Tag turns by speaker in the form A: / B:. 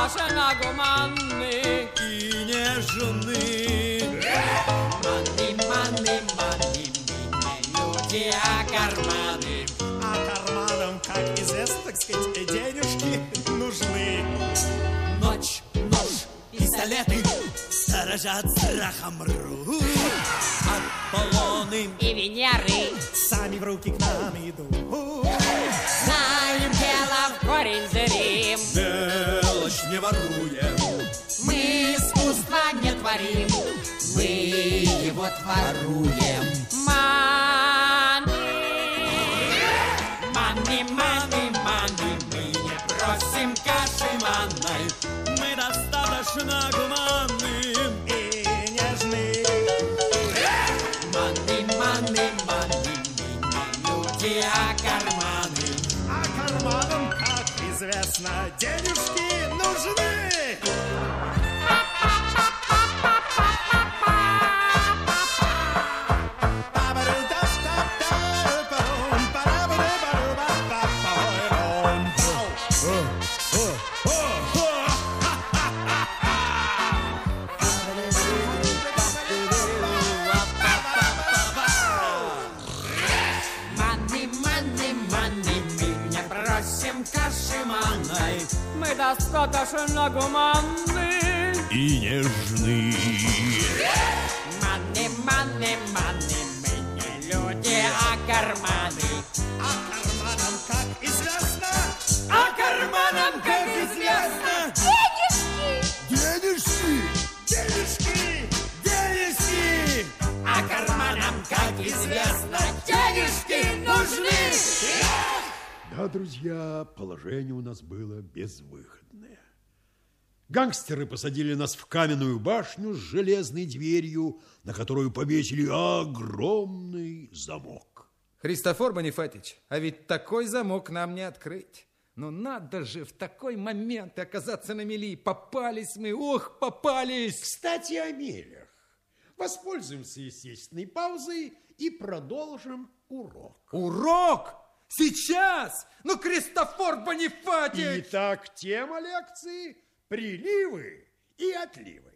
A: достаточно гуманны
B: и нежны.
A: Маны, мы не люди, а карманы.
B: А карманам, как известно, так сказать, денежки нужны.
A: Ночь, нож,
B: Пистолеты сторожат страхом рук. Аполлоны
A: и Венеры.
B: сами в руки к нам идут.
A: Знаем дело в корень зрим.
B: Мелочь не воруем.
A: Мы искусства не творим, мы его творуем. Маны, мы не просим каши манной.
B: Мы достаточно гуманны и нежны.
A: Маны, мы не люди, а карманы.
B: А карманам, как известно, денежки нужны.
A: Маны, мы не просим каши манной. Мы достаточно гуманны
B: И нежны.
A: Маны, мы не люди, а карманы.
B: А карманам, как известно, денежки, денежки, денежки.
A: А карманам, как известно, денежки нужны.
C: Да, друзья, положение у нас было безвыходное. Гангстеры посадили нас в каменную башню с железной дверью, на которую повесили огромный замок.
D: Христофор Бонифатич, а ведь такой замок нам не открыть. Ну надо же в такой момент оказаться на мели. Попались мы, ох, попались.
C: Кстати, о мелях. Воспользуемся естественной паузой и продолжим урок.
D: Урок? Сейчас? Ну, Христофор Бонифатич!
C: Итак, тема лекции – приливы и отливы.